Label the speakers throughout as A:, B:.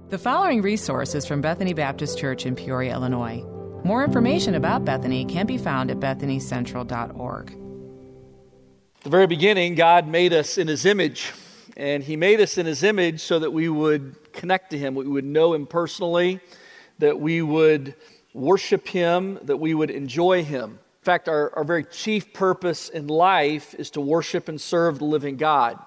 A: The following resource is from Bethany Baptist Church in Peoria, Illinois. More information about Bethany can be found at bethanycentral.org.
B: At the very beginning, God made us in His image, and He made us in His image so that we would connect to Him, we would know Him personally, that we would worship Him, that we would enjoy Him. In fact, our very chief purpose in life is to worship and serve the living God.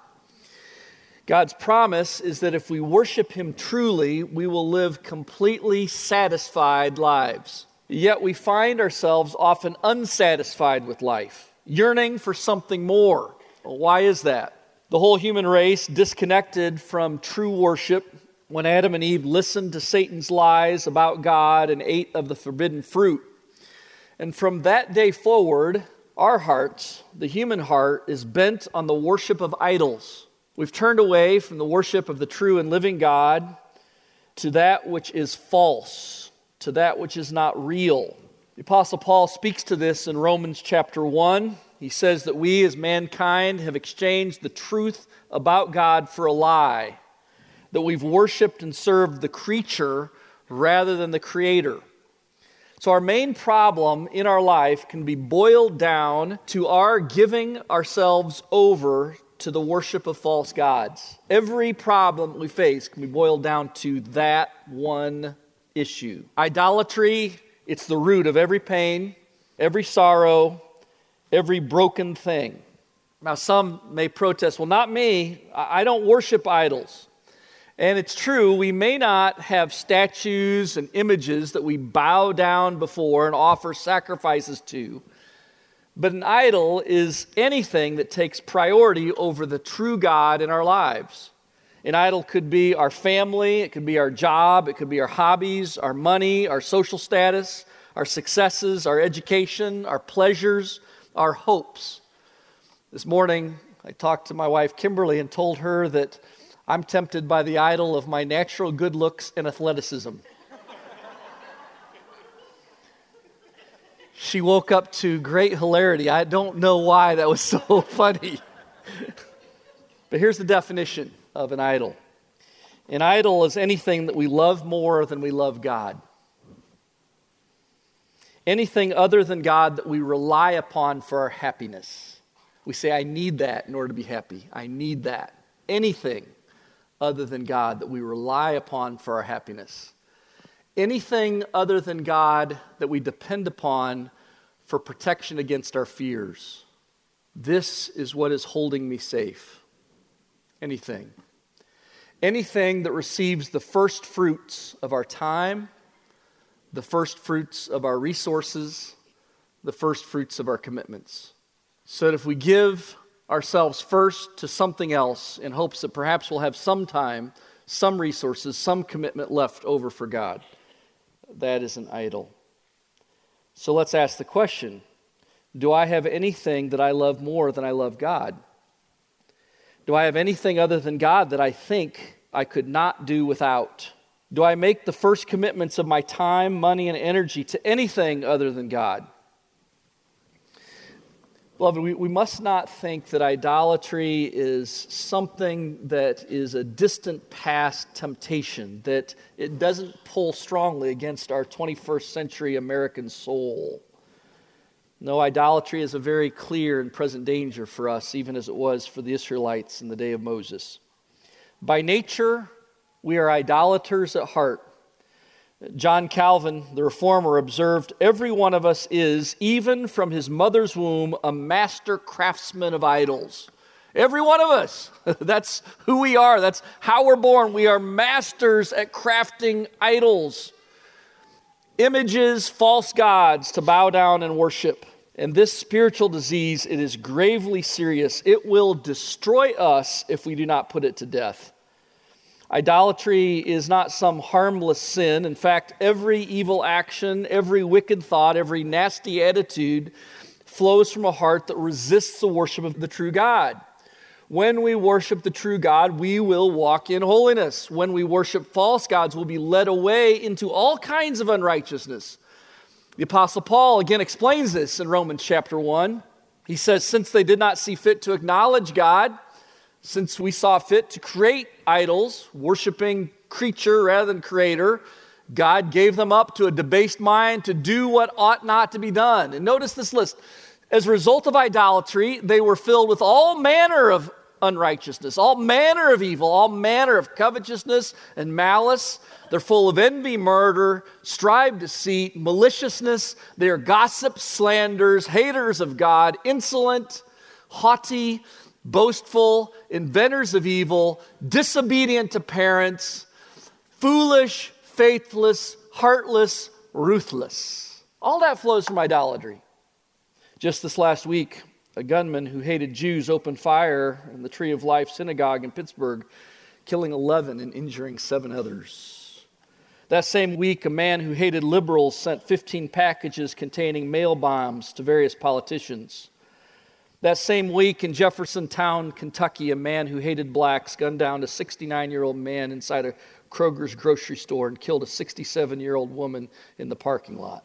B: God's promise is that if we worship Him truly, we will live completely satisfied lives. Yet we find ourselves often unsatisfied with life, yearning for something more. Well, why is that? The whole human race disconnected from true worship when Adam and Eve listened to Satan's lies about God and ate of the forbidden fruit. And from that day forward, our hearts, the human heart, is bent on the worship of idols. We've turned away from the worship of the true and living God to that which is false, to that which is not real. The Apostle Paul speaks to this in Romans chapter 1. He says that we as mankind have exchanged the truth about God for a lie, that we've worshiped and served the creature rather than the Creator. So our main problem in our life can be boiled down to our giving ourselves over to the worship of false gods. Every problem we face can be boiled down to that one issue. Idolatry, it's the root of every pain, every sorrow, every broken thing. Now some may protest, well, not me, I don't worship idols. And it's true, we may not have statues and images that we bow down before and offer sacrifices to. But an idol is anything that takes priority over the true God in our lives. An idol could be our family, it could be our job, it could be our hobbies, our money, our social status, our successes, our education, our pleasures, our hopes. This morning, I talked to my wife Kimberly and told her that I'm tempted by the idol of my natural good looks and athleticism. She woke up to great hilarity. I don't know why that was so funny. But here's the definition of an idol. An idol is anything that we love more than we love God. Anything other than God that we rely upon for our happiness. We say, I need that in order to be happy. I need that. Anything other than God that we rely upon for our happiness. Anything other than God that we depend upon for protection against our fears. This is what is holding me safe. Anything. Anything that receives the first fruits of our time, the first fruits of our resources, the first fruits of our commitments. So that if we give ourselves first to something else in hopes that perhaps we'll have some time, some resources, some commitment left over for God, that is an idol. So let's ask the question, do I have anything that I love more than I love God? Do I have anything other than God that I think I could not do without? Do I make the first commitments of my time, money, and energy to anything other than God? Beloved, we must not think that idolatry is something that is a distant past temptation, that it doesn't pull strongly against our 21st century American soul. No, idolatry is a very clear and present danger for us, even as it was for the Israelites in the day of Moses. By nature, we are idolaters at heart. John Calvin, the Reformer, observed, every one of us is, even from his mother's womb, a master craftsman of idols. Every one of us. That's who we are. That's how we're born. We are masters at crafting idols. Images, false gods to bow down and worship. And this spiritual disease, it is gravely serious. It will destroy us if we do not put it to death. Idolatry is not some harmless sin. In fact, every evil action, every wicked thought, every nasty attitude flows from a heart that resists the worship of the true God. When we worship the true God, we will walk in holiness. When we worship false gods, we'll be led away into all kinds of unrighteousness. The Apostle Paul again explains this in Romans chapter 1. He says, since they did not see fit to acknowledge God, since we saw fit to create idols, worshiping creature rather than creator. God gave them up to a debased mind to do what ought not to be done. And notice this list. As a result of idolatry, they were filled with all manner of unrighteousness, all manner of evil, all manner of covetousness and malice. They're full of envy, murder, strife, deceit, maliciousness. They are gossips, slanders, haters of God, insolent, haughty, boastful, inventors of evil, disobedient to parents, foolish, faithless, heartless, ruthless. All that flows from idolatry. Just this last week, a gunman who hated Jews opened fire in the Tree of Life synagogue in Pittsburgh, killing 11 and injuring 7 others. That same week, a man who hated liberals sent 15 packages containing mail bombs to various politicians. That same week in Jeffersontown, Kentucky, a man who hated blacks gunned down a 69-year-old man inside a Kroger's grocery store and killed a 67-year-old woman in the parking lot.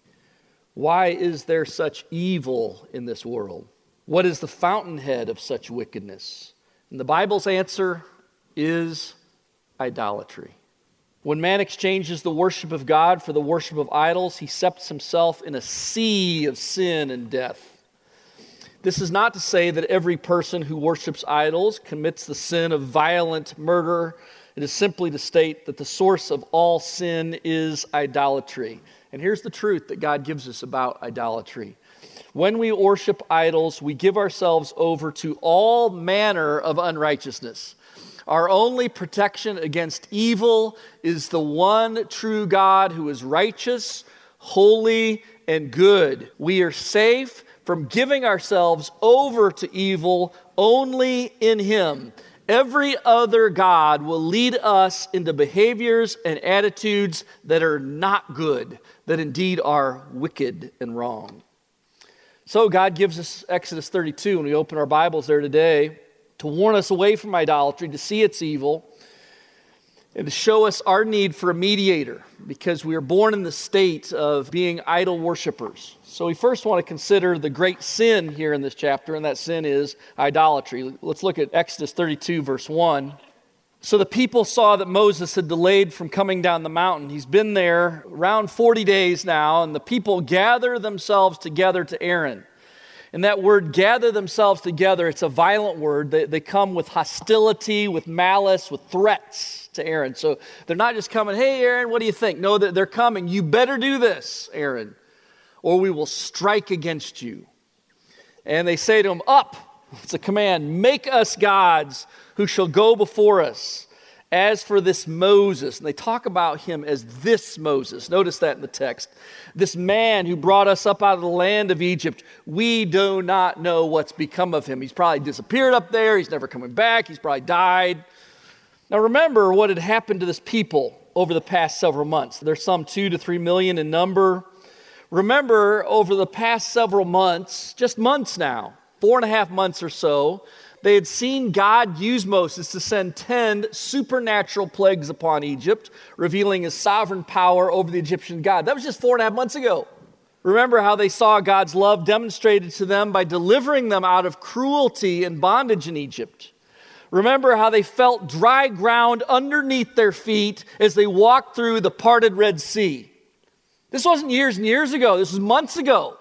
B: Why is there such evil in this world? What is the fountainhead of such wickedness? And the Bible's answer is idolatry. When man exchanges the worship of God for the worship of idols, he separates himself in a sea of sin and death. This is not to say that every person who worships idols commits the sin of violent murder. It is simply to state that the source of all sin is idolatry. And here's the truth that God gives us about idolatry. When we worship idols, we give ourselves over to all manner of unrighteousness. Our only protection against evil is the one true God who is righteous, holy, and good. We are safe from giving ourselves over to evil only in Him. Every other god will lead us into behaviors and attitudes that are not good, that indeed are wicked and wrong. So God gives us Exodus 32, and we open our Bibles there today, to warn us away from idolatry, to see its evil, and to show us our need for a mediator, because we are born in the state of being idol worshipers. So we first want to consider the great sin here in this chapter, and that sin is idolatry. Let's look at Exodus 32, verse 1. So the people saw that Moses had delayed from coming down the mountain. He's been there around 40 days now, and the people gather themselves together to Aaron. And that word, gather themselves together, it's a violent word. They come with hostility, with malice, with threats to Aaron. So they're not just coming, hey, Aaron, what do you think? No, they're coming. You better do this, Aaron, or we will strike against you. And they say to him, up, it's a command, make us gods who shall go before us. As for this Moses, and they talk about him as this Moses. Notice that in the text. This man who brought us up out of the land of Egypt, we do not know what's become of him. He's probably disappeared up there. He's never coming back. He's probably died. Now remember what had happened to this people over the past several months. There's some 2 to 3 million in number. Remember, over the past several months, just months now, 4.5 months or so, they had seen God use Moses to send 10 supernatural plagues upon Egypt, revealing His sovereign power over the Egyptian god. That was just 4.5 months ago. Remember how they saw God's love demonstrated to them by delivering them out of cruelty and bondage in Egypt. Remember how they felt dry ground underneath their feet as they walked through the parted Red Sea. This wasn't years and years ago. This was months ago.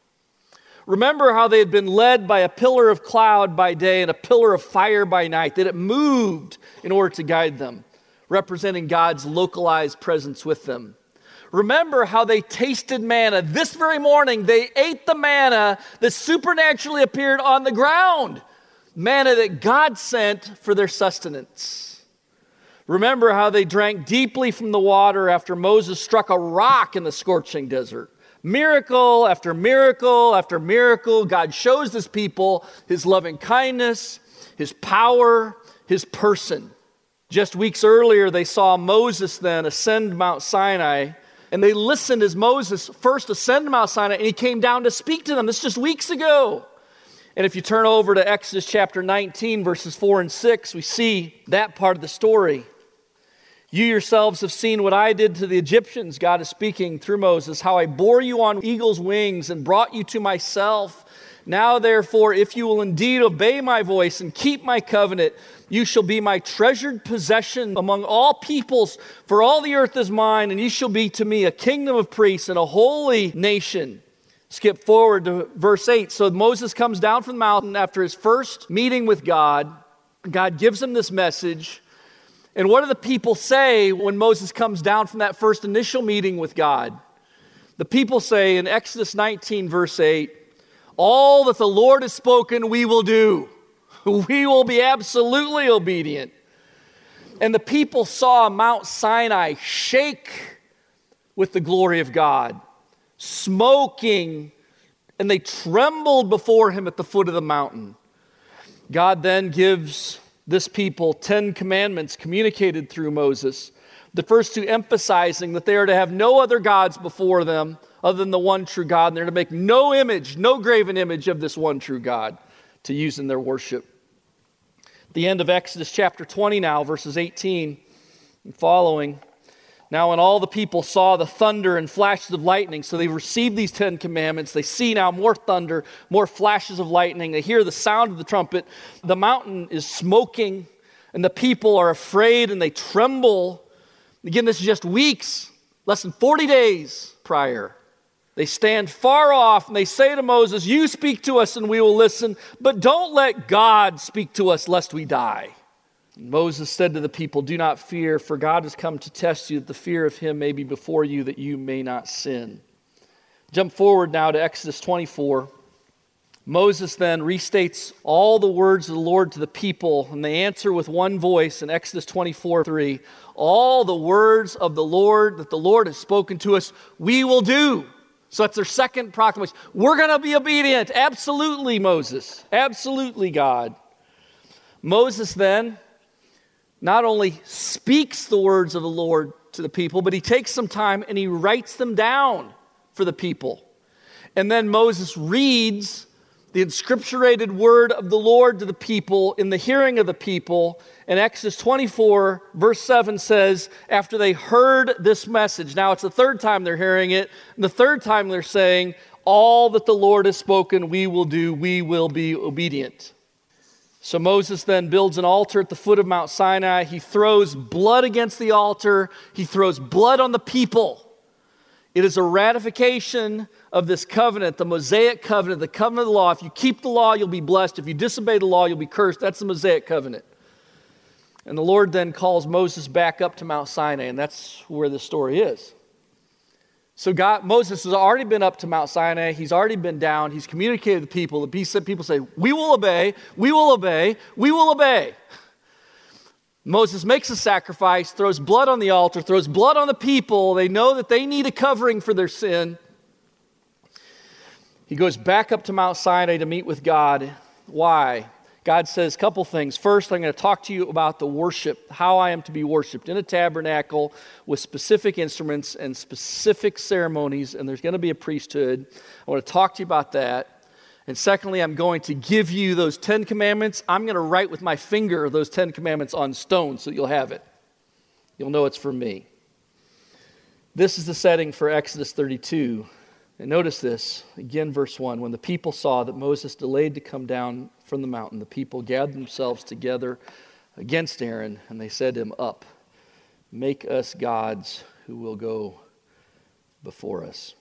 B: Remember how they had been led by a pillar of cloud by day and a pillar of fire by night, that it moved in order to guide them, representing God's localized presence with them. Remember how they tasted manna. This very morning, they ate the manna that supernaturally appeared on the ground, manna that God sent for their sustenance. Remember how they drank deeply from the water after Moses struck a rock in the scorching desert. Miracle after miracle after miracle, God shows His people His loving kindness, His power, His person. Just weeks earlier, they saw Moses then ascend Mount Sinai, and they listened as Moses first ascended Mount Sinai, and he came down to speak to them. This is just weeks ago. And if you turn over to Exodus chapter 19, verses 4 and 6, we see that part of the story. You yourselves have seen what I did to the Egyptians, God is speaking through Moses, how I bore you on eagle's wings and brought you to myself. Now, therefore, if you will indeed obey my voice and keep my covenant, you shall be my treasured possession among all peoples, for all the earth is mine, and you shall be to me a kingdom of priests and a holy nation. Skip forward to verse 8. So Moses comes down from the mountain after his first meeting with God. God gives him this message. And what do the people say when Moses comes down from that first initial meeting with God? The people say in Exodus 19, verse 8, all that the Lord has spoken, we will do. We will be absolutely obedient. And the people saw Mount Sinai shake with the glory of God, smoking, and they trembled before him at the foot of the mountain. God then gives this people 10 commandments communicated through Moses. The first two emphasizing that they are to have no other gods before them other than the one true God. And they're to make no image, no graven image of this one true God to use in their worship. The end of Exodus chapter 20 now, verses 18 and following. Now when all the people saw the thunder and flashes of lightning, so they received these 10 commandments, they see now more thunder, more flashes of lightning, they hear the sound of the trumpet, the mountain is smoking, and the people are afraid and they tremble. Again, this is just weeks, less than 40 days prior. They stand far off and they say to Moses, you speak to us and we will listen, but don't let God speak to us lest we die. And Moses said to the people, do not fear, for God has come to test you, that the fear of him may be before you, that you may not sin. Jump forward now to Exodus 24. Moses then restates all the words of the Lord to the people, and they answer with one voice in Exodus 24:3. All the words of the Lord that the Lord has spoken to us, we will do. So that's their second proclamation. We're going to be obedient. Absolutely, Moses. Absolutely, God. Moses then not only speaks the words of the Lord to the people, but he takes some time and he writes them down for the people. And then Moses reads the inscripturated word of the Lord to the people in the hearing of the people. And Exodus 24, verse 7 says, after they heard this message, now it's the third time they're hearing it, and the third time they're saying, all that the Lord has spoken, we will do, we will be obedient. So Moses then builds an altar at the foot of Mount Sinai. He throws blood against the altar. He throws blood on the people. It is a ratification of this covenant, the Mosaic covenant, the covenant of the law. If you keep the law, you'll be blessed. If you disobey the law, you'll be cursed. That's the Mosaic covenant. And the Lord then calls Moses back up to Mount Sinai, and that's where the story is. So Moses has already been up to Mount Sinai. He's already been down. He's communicated to the people. The people say, we will obey, we will obey, we will obey. Moses makes a sacrifice, throws blood on the altar, throws blood on the people. They know that they need a covering for their sin. He goes back up to Mount Sinai to meet with God. Why? God says a couple things. First, I'm going to talk to you about the worship, how I am to be worshiped in a tabernacle with specific instruments and specific ceremonies, and there's going to be a priesthood. I want to talk to you about that. And secondly, I'm going to give you those 10 commandments. I'm going to write with my finger those 10 commandments on stone so you'll have it. You'll know it's from me. This is the setting for Exodus 32. And notice this, again, verse 1. When the people saw that Moses delayed to come down from the mountain, the people gathered themselves together against Aaron, and they said to him, up, make us gods who will go before us.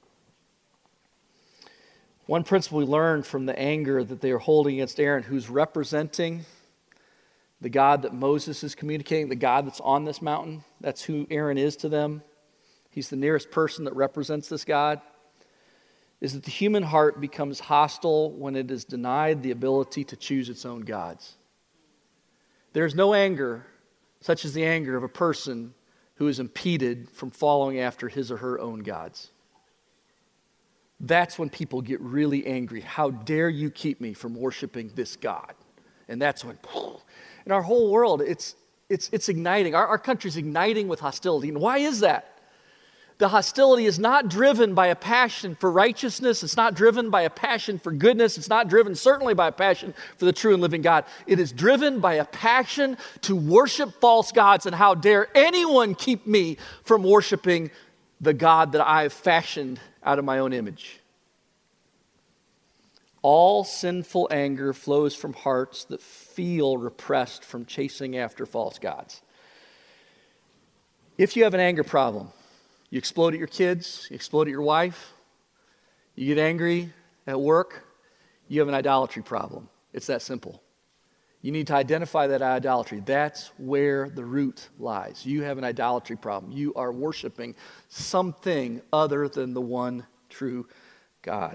B: One principle we learned from the anger that they are holding against Aaron, who's representing the God that Moses is communicating, the God that's on this mountain. That's who Aaron is to them. He's the nearest person that represents this God. Is that the human heart becomes hostile when it is denied the ability to choose its own gods. There's no anger such as the anger of a person who is impeded from following after his or her own gods. That's when people get really angry. How dare you keep me from worshiping this God? And that's when, in our whole world, it's igniting. Our country's igniting with hostility. And why is that? The hostility is not driven by a passion for righteousness. It's not driven by a passion for goodness. It's not driven certainly by a passion for the true and living God. It is driven by a passion to worship false gods. And how dare anyone keep me from worshiping the God that I have fashioned out of my own image. All sinful anger flows from hearts that feel repressed from chasing after false gods. If you have an anger problem, you explode at your kids, you explode at your wife, you get angry at work, you have an idolatry problem. It's that simple. You need to identify that idolatry. That's where the root lies. You have an idolatry problem. You are worshiping something other than the one true God.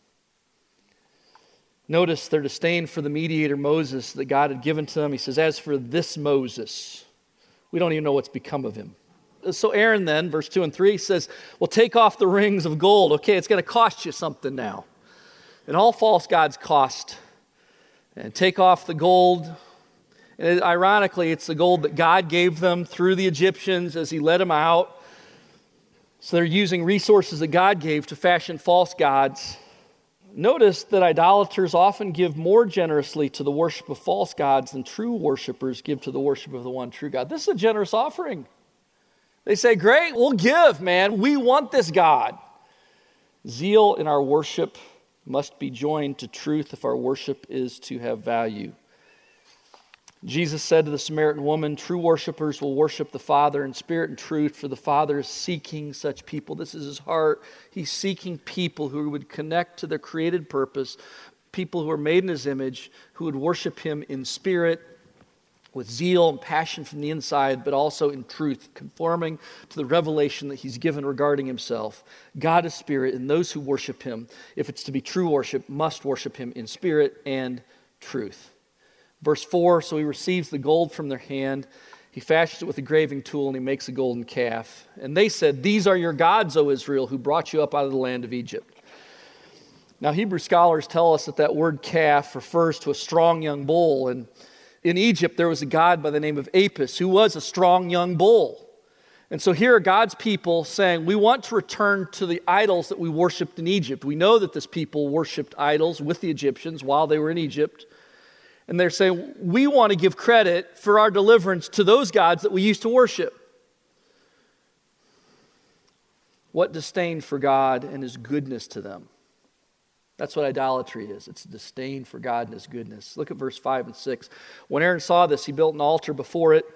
B: Notice their disdain for the mediator Moses that God had given to them. He says, as for this Moses, we don't even know what's become of him. So Aaron then, verse 2 and 3, says, well, take off the rings of gold. Okay, it's going to cost you something now. And all false gods cost. And take off the gold. And ironically, it's the gold that God gave them through the Egyptians as he led them out. So they're using resources that God gave to fashion false gods. Notice that idolaters often give more generously to the worship of false gods than true worshipers give to the worship of the one true God. This is a generous offering. They say, great, we'll give, man. We want this God. Zeal in our worship must be joined to truth if our worship is to have value. Jesus said to the Samaritan woman, true worshipers will worship the Father in spirit and truth, for the Father is seeking such people. This is his heart. He's seeking people who would connect to their created purpose, people who are made in his image, who would worship him in spirit, with zeal and passion from the inside, but also in truth, conforming to the revelation that he's given regarding himself. God is spirit, and those who worship him, if it's to be true worship, must worship him in spirit and truth. Verse 4, so he receives the gold from their hand. He fashions it with a graving tool, and he makes a golden calf. And they said, these are your gods, O Israel, who brought you up out of the land of Egypt. Now, Hebrew scholars tell us that word calf refers to a strong young bull, and in Egypt, there was a god by the name of Apis who was a strong young bull. And so here are God's people saying, we want to return to the idols that we worshipped in Egypt. We know that this people worshipped idols with the Egyptians while they were in Egypt. And they're saying, we want to give credit for our deliverance to those gods that we used to worship. What disdain for God and his goodness to them. That's what idolatry is. It's a disdain for God and his goodness. Look at verse 5 and 6. When Aaron saw this, he built an altar before it.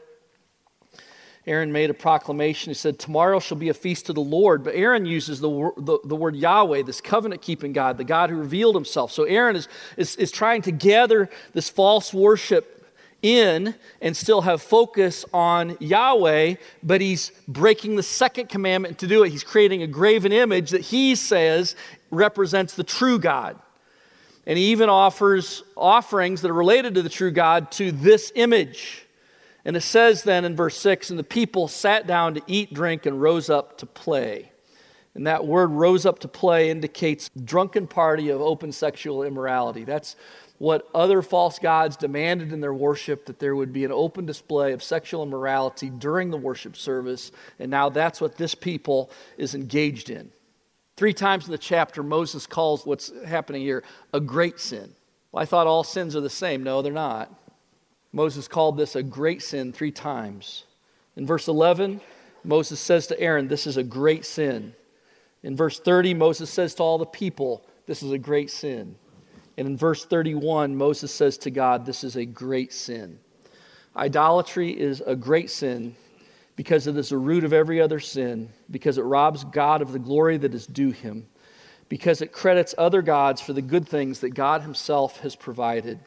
B: Aaron made a proclamation. He said, tomorrow shall be a feast to the Lord. But Aaron uses the word Yahweh, this covenant-keeping God, the God who revealed himself. So Aaron is trying to gather this false worship in and still have focus on Yahweh, but he's breaking the second commandment to do it. He's creating a graven image that he says represents the true God. And he even offers offerings that are related to the true God to this image. And it says then in verse 6, and the people sat down to eat, drink, and rose up to play. And that word rose up to play indicates drunken party of open sexual immorality. That's what other false gods demanded in their worship, that there would be an open display of sexual immorality during the worship service. And now that's what this people is engaged in. 3 times in the chapter, Moses calls what's happening here a great sin. Well, I thought all sins are the same. No, they're not. Moses called this a great sin 3 times. In verse 11, Moses says to Aaron, this is a great sin. In verse 30, Moses says to all the people, this is a great sin. And in verse 31, Moses says to God, this is a great sin. Idolatry is a great sin because it is the root of every other sin, because it robs God of the glory that is due him, because it credits other gods for the good things that God himself has provided.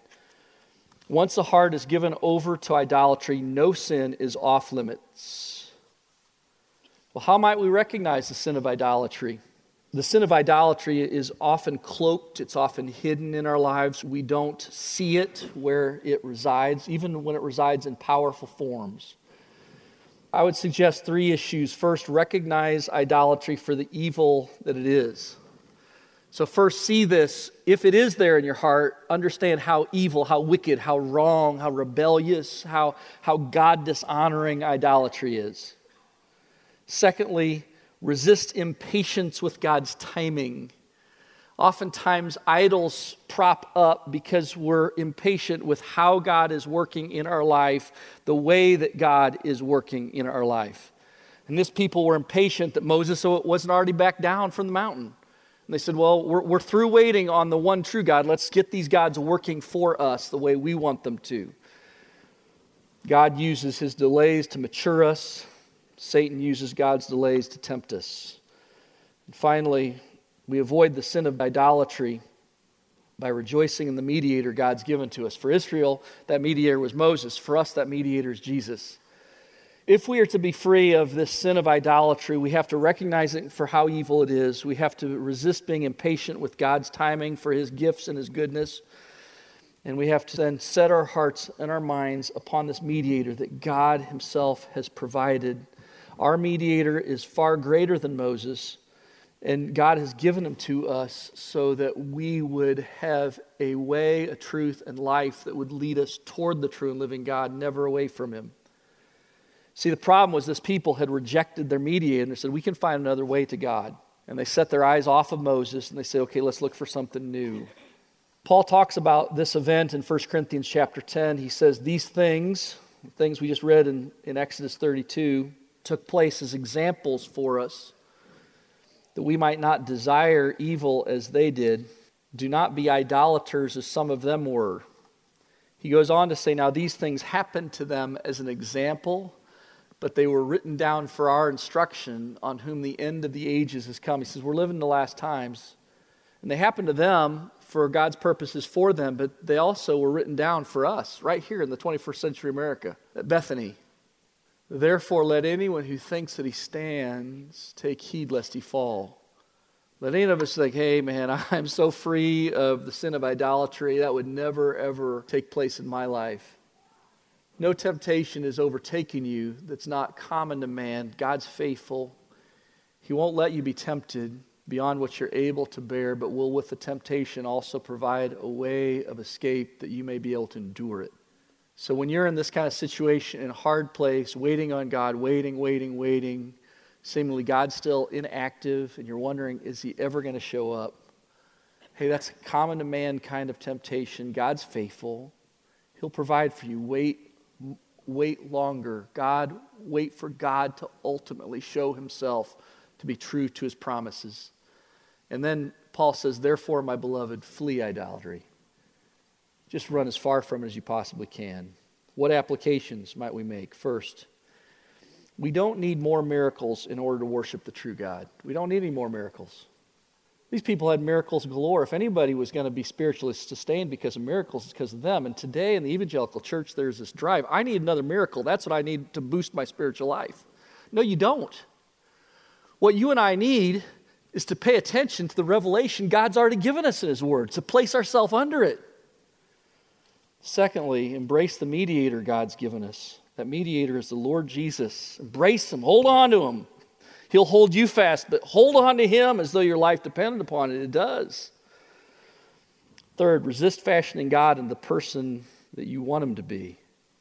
B: Once a heart is given over to idolatry, no sin is off limits. Well, how might we recognize the sin of idolatry? The sin of idolatry is often cloaked, it's often hidden in our lives. We don't see it where it resides, even when it resides in powerful forms. I would suggest 3 issues. First, recognize idolatry for the evil that it is. So first, see this. If it is there in your heart, understand how evil, how wicked, how wrong, how rebellious, how God-dishonoring idolatry is. Secondly, resist impatience with God's timing. Oftentimes, idols prop up because we're impatient with how God is working in our life, the way that God is working in our life. And this people were impatient that Moses wasn't already back down from the mountain. And they said, well, we're through waiting on the one true God. Let's get these gods working for us the way we want them to. God uses his delays to mature us. Satan uses God's delays to tempt us. And finally, we avoid the sin of idolatry by rejoicing in the mediator God's given to us. For Israel, that mediator was Moses. For us, that mediator is Jesus. If we are to be free of this sin of idolatry, we have to recognize it for how evil it is. We have to resist being impatient with God's timing for his gifts and his goodness. And we have to then set our hearts and our minds upon this mediator that God himself has provided. Our mediator is far greater than Moses, and God has given him to us so that we would have a way, a truth, and life that would lead us toward the true and living God, never away from him. See, the problem was this people had rejected their mediator and they said, we can find another way to God. And they set their eyes off of Moses and they say, okay, let's look for something new. Paul talks about this event in 1 Corinthians chapter 10. He says, these things we just read in Exodus 32, took place as examples for us, that we might not desire evil as they did. Do not be idolaters as some of them were. He goes on to say, now these things happened to them as an example, but they were written down for our instruction, on whom the end of the ages has come. He says, we're living in the last times. And they happened to them for God's purposes for them, but they also were written down for us, right here in the 21st century America, at Bethany. Therefore, let anyone who thinks that he stands take heed lest he fall. Let any of us think, hey man, I'm so free of the sin of idolatry, that would never ever take place in my life. No temptation is overtaking you that's not common to man. God's faithful. He won't let you be tempted beyond what you're able to bear, but will with the temptation also provide a way of escape that you may be able to endure it. So when you're in this kind of situation, in a hard place, waiting on God, waiting, seemingly God's still inactive, and you're wondering, is he ever going to show up? Hey, that's a common to man kind of temptation. God's faithful. He'll provide for you. Wait longer. Wait for God to ultimately show himself to be true to his promises. And then Paul says, therefore, my beloved, flee idolatry. Just run as far from it as you possibly can. What applications might we make? First, we don't need more miracles in order to worship the true God. We don't need any more miracles. These people had miracles galore. If anybody was going to be spiritually sustained because of miracles, it's because of them. And today in the evangelical church, there's this drive. I need another miracle. That's what I need to boost my spiritual life. No, you don't. What you and I need is to pay attention to the revelation God's already given us in his word, to place ourselves under it. Secondly, embrace the mediator God's given us. That mediator is the Lord Jesus. Embrace him. Hold on to him. He'll hold you fast, but hold on to him as though your life depended upon it. It does. Third, resist fashioning God into the person that you want him to be.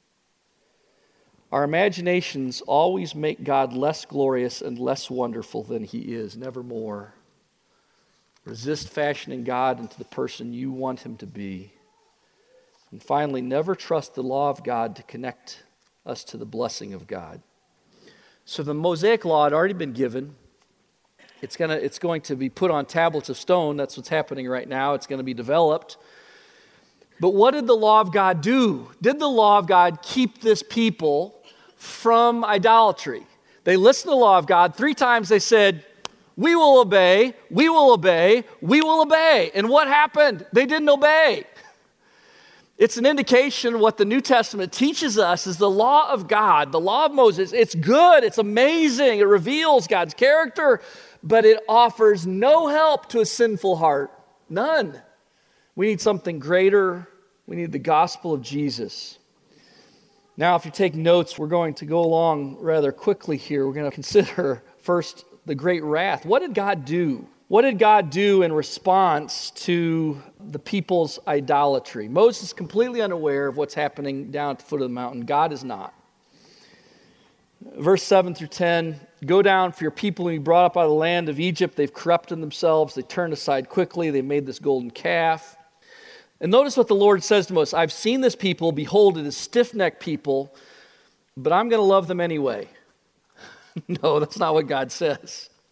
B: Our imaginations always make God less glorious and less wonderful than he is, never more. Resist fashioning God into the person you want him to be. And finally, never trust the law of God to connect us to the blessing of God. So the Mosaic law had already been given. It's going to be put on tablets of stone. That's what's happening right now. It's going to be developed. But what did the law of God do? Did the law of God keep this people from idolatry? They listened to the law of God. 3 times they said, we will obey, we will obey, we will obey. And what happened? They didn't obey. It's an indication what the New Testament teaches us is the law of God, the law of Moses. It's good, it's amazing, it reveals God's character, but it offers no help to a sinful heart. None. We need something greater. We need the gospel of Jesus. Now, if you take notes, we're going to go along rather quickly here. We're going to consider first the great wrath. What did God do? What did God do in response to the people's idolatry? Moses is completely unaware of what's happening down at the foot of the mountain. God is not. Verse 7 through 10, go down for your people who you brought up out of the land of Egypt. They've corrupted themselves. They turned aside quickly. They made this golden calf. And notice what the Lord says to Moses. I've seen this people. Behold, it is stiff-necked people, but I'm going to love them anyway. No, that's not what God says.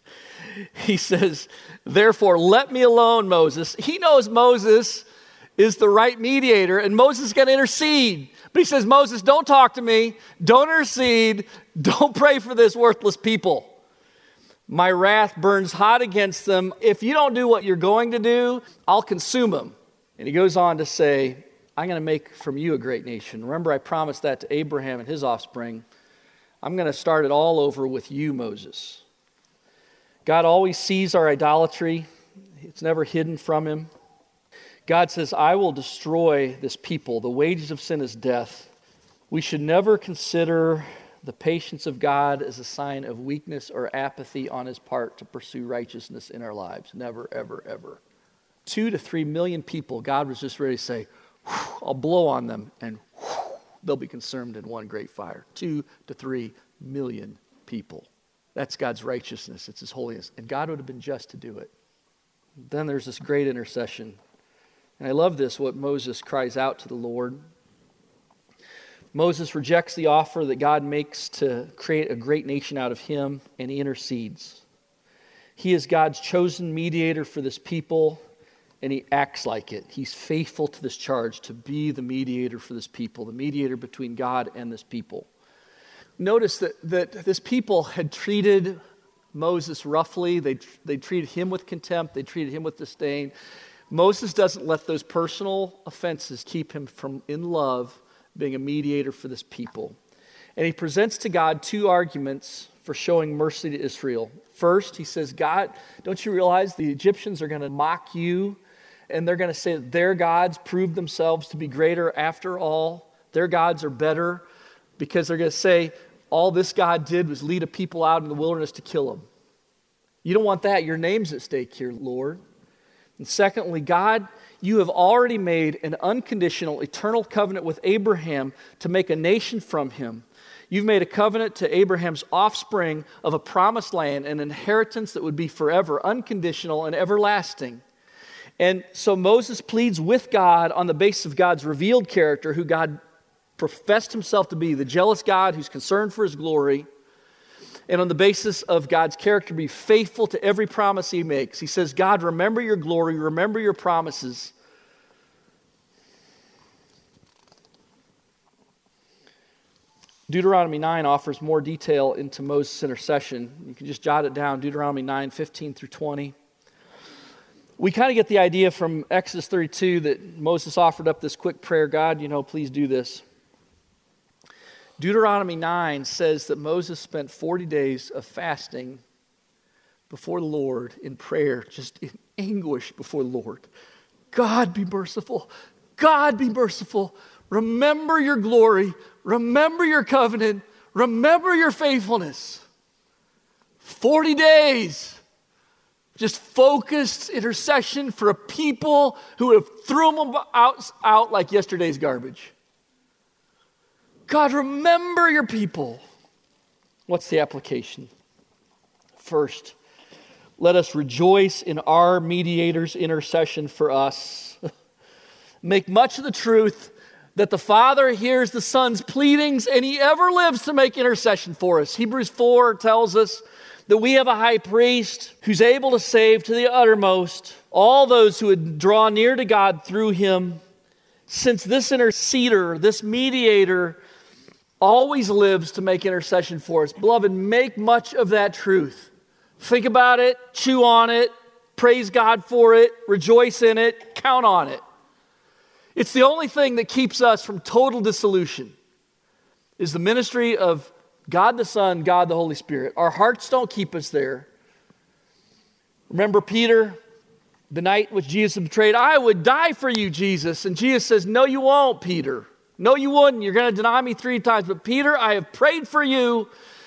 B: He says, therefore, let me alone, Moses. He knows Moses is the right mediator, and Moses is going to intercede. But he says, Moses, don't talk to me. Don't intercede. Don't pray for this worthless people. My wrath burns hot against them. If you don't do what you're going to do, I'll consume them. And he goes on to say, I'm going to make from you a great nation. Remember, I promised that to Abraham and his offspring. I'm going to start it all over with you, Moses. God always sees our idolatry. It's never hidden from him. God says, I will destroy this people. The wages of sin is death. We should never consider the patience of God as a sign of weakness or apathy on his part to pursue righteousness in our lives. Never, ever, ever. 2 to 3 million people, God was just ready to say, I'll blow on them, and they'll be consumed in one great fire. 2 to 3 million people. That's God's righteousness. It's his holiness. And God would have been just to do it. Then there's this great intercession. And I love this, what Moses cries out to the Lord. Moses rejects the offer that God makes to create a great nation out of him, and he intercedes. He is God's chosen mediator for this people, and he acts like it. He's faithful to this charge to be the mediator for this people, the mediator between God and this people. Notice that this people had treated Moses roughly. They treated him with contempt. They treated him with disdain. Moses doesn't let those personal offenses keep him from, in love, being a mediator for this people. And he presents to God 2 arguments for showing mercy to Israel. First, he says, God, don't you realize the Egyptians are going to mock you, and they're going to say that their gods proved themselves to be greater after all. Their gods are better, because they're going to say, all this God did was lead a people out in the wilderness to kill them. You don't want that. Your name's at stake here, Lord. And secondly, God, you have already made an unconditional, eternal covenant with Abraham to make a nation from him. You've made a covenant to Abraham's offspring of a promised land, an inheritance that would be forever, unconditional and everlasting. And so Moses pleads with God on the basis of God's revealed character, who God professed himself to be, the jealous God who's concerned for his glory, and on the basis of God's character, be faithful to every promise he makes. He says, God, remember your glory, remember your promises. Deuteronomy 9 offers more detail into Moses' intercession. You can just jot it down, Deuteronomy 9, 15 through 20. We kind of get the idea from Exodus 32 that Moses offered up this quick prayer, God, please do this. Deuteronomy 9 says that Moses spent 40 days of fasting before the Lord in prayer, just in anguish before the Lord. God, be merciful. God, be merciful. Remember your glory. Remember your covenant. Remember your faithfulness. 40 days. Just focused intercession for a people who have thrown them out like yesterday's garbage. God, remember your people. What's the application? First, let us rejoice in our mediator's intercession for us. Make much of the truth that the Father hears the Son's pleadings and he ever lives to make intercession for us. Hebrews 4 tells us that we have a high priest who's able to save to the uttermost all those who would draw near to God through him. Since this interceder, this mediator, always lives to make intercession for us. Beloved, make much of that truth. Think about it, chew on it, praise God for it, rejoice in it, count on it. It's the only thing that keeps us from total dissolution, is the ministry of God the Son, God the Holy Spirit. Our hearts don't keep us there. Remember Peter, the night which Jesus was betrayed, I would die for you, Jesus. And Jesus says, no, you won't, Peter. No, you wouldn't. You're going to deny me 3 times. But Peter, I have prayed for you.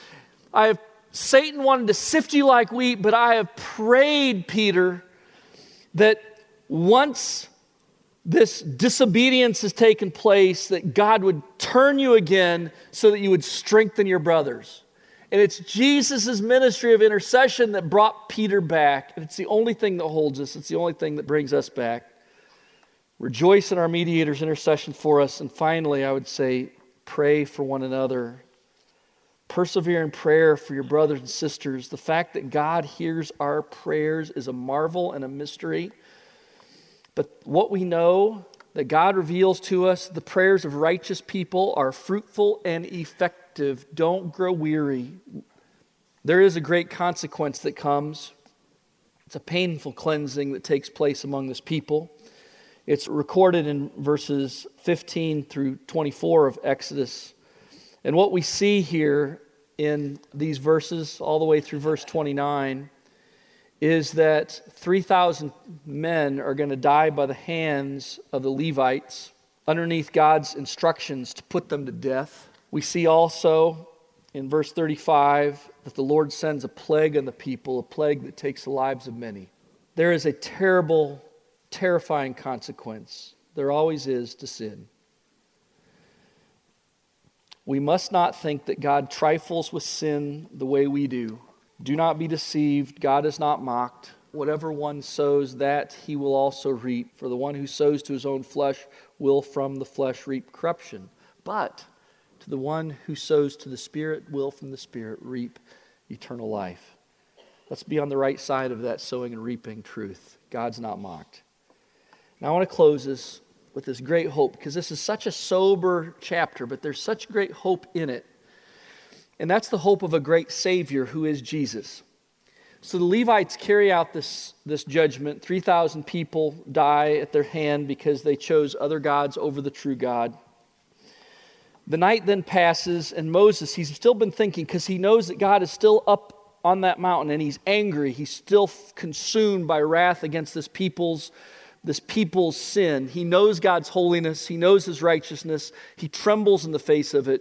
B: Satan wanted to sift you like wheat, but I have prayed, Peter, that once this disobedience has taken place, that God would turn you again so that you would strengthen your brothers. And it's Jesus' ministry of intercession that brought Peter back. And it's the only thing that holds us. It's the only thing that brings us back. Rejoice in our mediator's intercession for us. And finally, I would say, pray for one another. Persevere in prayer for your brothers and sisters. The fact that God hears our prayers is a marvel and a mystery. But what we know that God reveals to us, the prayers of righteous people are fruitful and effective. Don't grow weary. There is a great consequence that comes. It's a painful cleansing that takes place among this people. It's recorded in verses 15 through 24 of Exodus. And what we see here in these verses, all the way through verse 29, is that 3,000 men are going to die by the hands of the Levites underneath God's instructions to put them to death. We see also in verse 35 that the Lord sends a plague on the people, a plague that takes the lives of many. There is a terrible, terrifying consequence. There always is to sin. We must not think that God trifles with sin the way we do. Do not be deceived. God is not mocked. Whatever one sows, that he will also reap. For the one who sows to his own flesh will from the flesh reap corruption. But to the one who sows to the Spirit will from the Spirit reap eternal life. Let's be on the right side of that sowing and reaping truth. God's not mocked. Now I want to close this with this great hope, because this is such a sober chapter, but there's such great hope in it. And that's the hope of a great Savior who is Jesus. So the Levites carry out this judgment. 3,000 people die at their hand because they chose other gods over the true God. The night then passes, and Moses, he's still been thinking, because he knows that God is still up on that mountain, and he's angry. He's still consumed by wrath against this people's sin. He knows God's holiness. He knows His righteousness. He trembles in the face of it.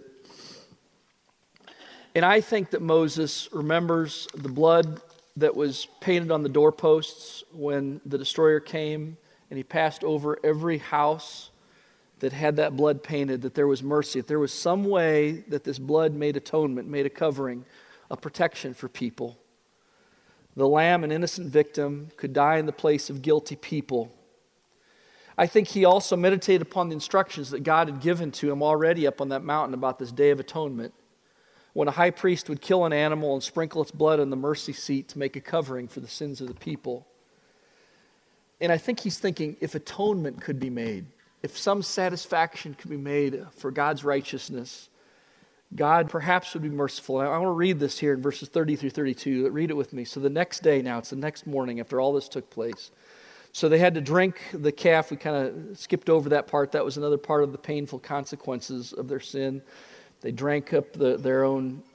B: And I think that Moses remembers the blood that was painted on the doorposts when the destroyer came, and he passed over every house that had that blood painted, that there was mercy, that there was some way that this blood made atonement, made a covering, a protection for people. The lamb, an innocent victim, could die in the place of guilty people. I think he also meditated upon the instructions that God had given to him already up on that mountain about this Day of Atonement, when a high priest would kill an animal and sprinkle its blood on the mercy seat to make a covering for the sins of the people. And I think he's thinking, if atonement could be made, if some satisfaction could be made for God's righteousness, God perhaps would be merciful. I want to read this here in verses 30 through 32. Read it with me. So the next day now, it's the next morning after all this took place. So they had to drink the calf. We kind of skipped over that part. That was another part of the painful consequences of their sin. They drank up their own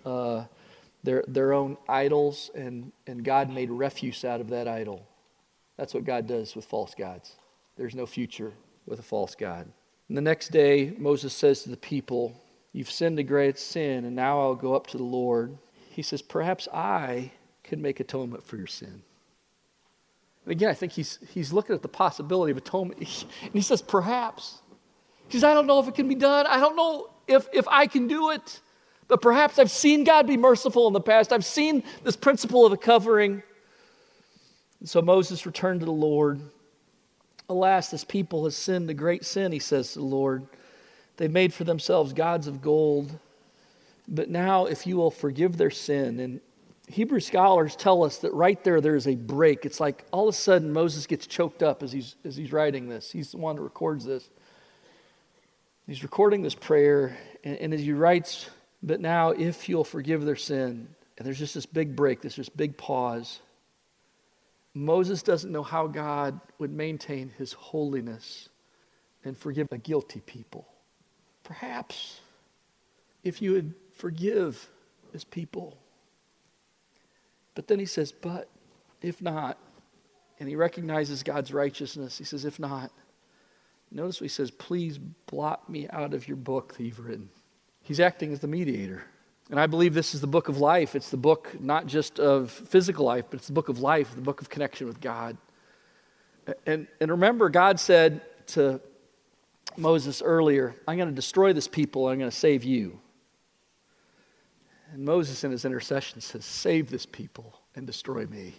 B: idols, and God made refuse out of that idol. That's what God does with false gods. There's no future with a false god. And the next day, Moses says to the people, "You've sinned a great sin, and now I'll go up to the Lord." He says, "Perhaps I can make atonement for your sin." And again, I think he's looking at the possibility of atonement. And he says, perhaps. He says, I don't know if it can be done. I don't know if I can do it. But perhaps I've seen God be merciful in the past. I've seen this principle of a covering. And so Moses returned to the Lord. Alas, this people has sinned a great sin, he says to the Lord. They've made for themselves gods of gold. But now if you will forgive their sin, and Hebrew scholars tell us that right there is a break. It's like all of a sudden Moses gets choked up as he's writing this. He's the one that records this. He's recording this prayer, and as he writes, but now if you'll forgive their sin, and there's just this big break, there's this big pause. Moses doesn't know how God would maintain his holiness and forgive a guilty people. Perhaps if you would forgive his people. But then he says, but if not, and he recognizes God's righteousness. He says, if not, notice what he says, please blot me out of your book that you've written. He's acting as the mediator. And I believe this is the book of life. It's the book not just of physical life, but it's the book of life, the book of connection with God. And remember, God said to Moses earlier, I'm going to destroy this people, and I'm going to save you. And Moses in his intercession says, save this people and destroy me.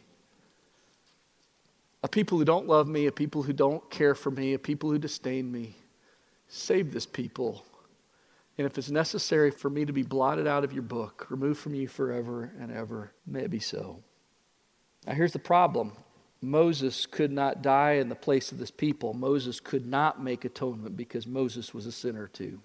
B: A people who don't love me, a people who don't care for me, a people who disdain me. Save this people And if it's necessary for me to be blotted out of your book, removed from you forever and ever, may it be so. Now here's the problem. Moses could not die in the place of this people. Moses could not make atonement because Moses was a sinner too.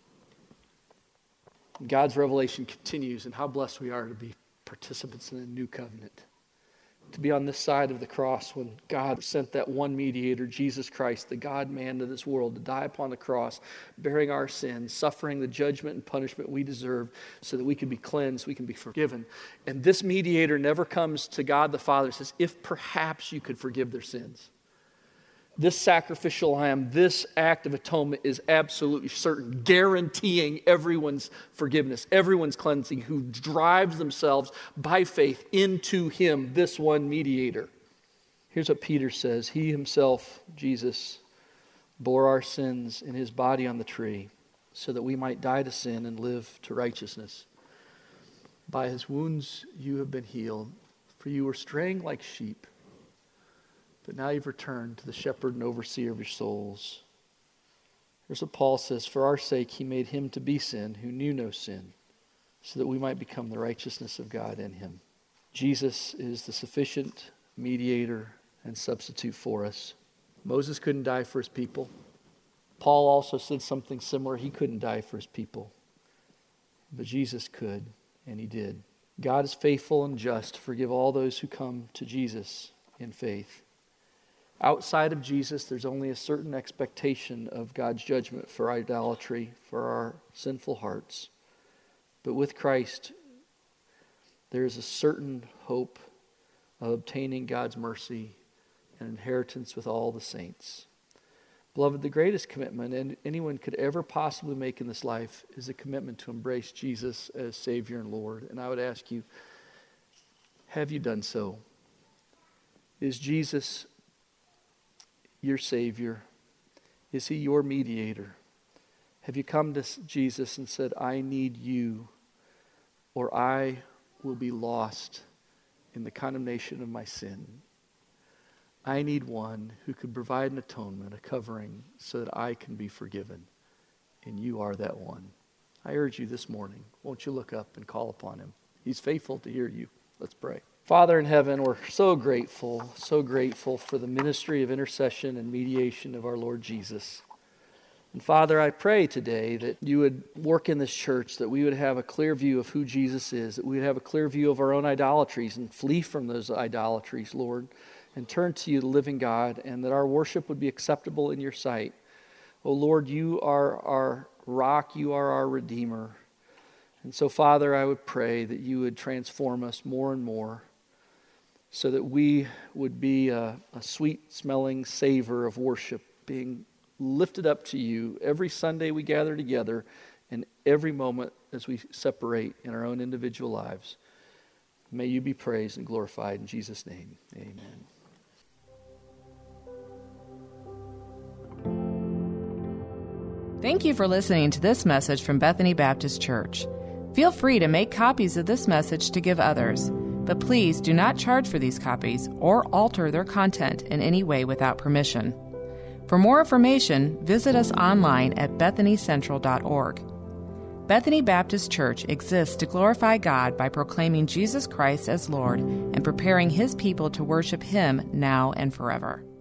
B: God's revelation continues, and how blessed we are to be participants in the new covenant. To be on this side of the cross when God sent that one mediator, Jesus Christ, the God-man to this world, to die upon the cross, bearing our sins, suffering the judgment and punishment we deserve so that we can be cleansed, we can be forgiven. And this mediator never comes to God the Father and says, if perhaps you could forgive their sins. This sacrificial lamb, this act of atonement is absolutely certain, guaranteeing everyone's forgiveness, everyone's cleansing, who drives themselves by faith into him, this one mediator. Here's what Peter says. He himself, Jesus, bore our sins in his body on the tree so that we might die to sin and live to righteousness. By his wounds you have been healed, for you were straying like sheep. But now you've returned to the shepherd and overseer of your souls. Here's what Paul says. For our sake he made him to be sin who knew no sin, so that we might become the righteousness of God in him. Jesus is the sufficient mediator and substitute for us. Moses couldn't die for his people. Paul also said something similar. He couldn't die for his people. But Jesus could, and he did. God is faithful and just to forgive all those who come to Jesus in faith. Outside of Jesus, there's only a certain expectation of God's judgment for idolatry, for our sinful hearts. But with Christ, there is a certain hope of obtaining God's mercy and inheritance with all the saints. Beloved, the greatest commitment anyone could ever possibly make in this life is a commitment to embrace Jesus as Savior and Lord. And I would ask you, have you done so? Is Jesus your Savior? Is he your mediator? Have you come to Jesus and said, I need you, or I will be lost in the condemnation of my sin? I need one who could provide an atonement, a covering, so that I can be forgiven. And you are that one. I urge you this morning, won't you look up and call upon him? He's faithful to hear you. Let's pray. Father in heaven, we're so grateful for the ministry of intercession and mediation of our Lord Jesus. And Father, I pray today that you would work in this church, that we would have a clear view of who Jesus is, that we would have a clear view of our own idolatries and flee from those idolatries, Lord, and turn to you, the living God, and that our worship would be acceptable in your sight. Oh Lord, you are our rock, you are our Redeemer. And so, Father, I would pray that you would transform us more and more, so that we would be a sweet-smelling savor of worship, being lifted up to you every Sunday we gather together and every moment as we separate in our own individual lives. May you be praised and glorified in Jesus' name. Amen.
A: Thank you for listening to this message from Bethany Baptist Church. Feel free to make copies of this message to give others, but please do not charge for these copies or alter their content in any way without permission. For more information, visit us online at bethanycentral.org. Bethany Baptist Church exists to glorify God by proclaiming Jesus Christ as Lord and preparing His people to worship Him now and forever.